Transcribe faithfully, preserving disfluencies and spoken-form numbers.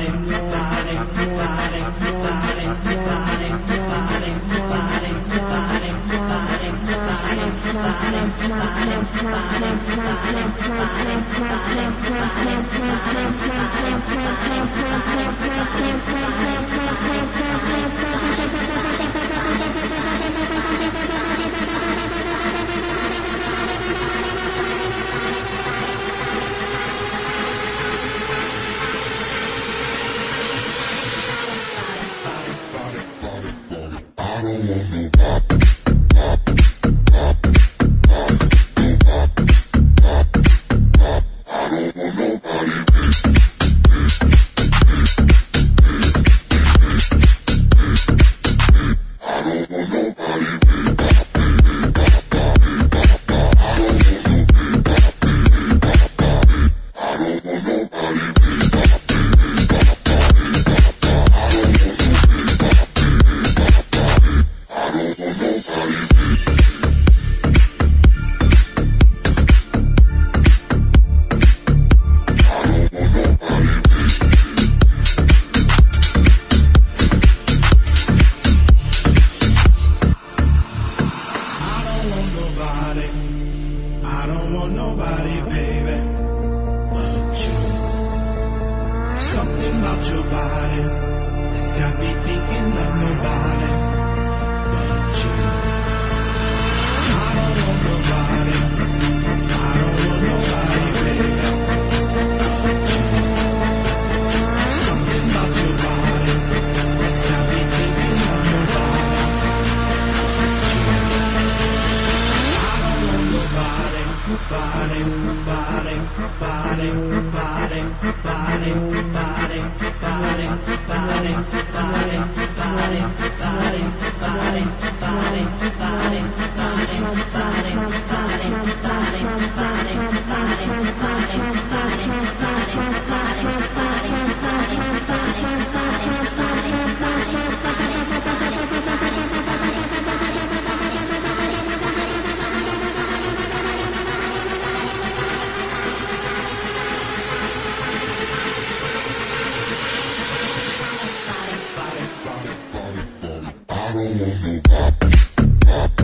I don't want nobody, baby, but you. Something about your body that's got me thinking of nobody but you. I don't want nobody, I don't want nobody, baby, but you. Something about your body that's got me thinking of nobody but you. I don't want nobody. Body, body, body, body, body, body, body, body, body, body, body, body, body, body, I don't want nobody.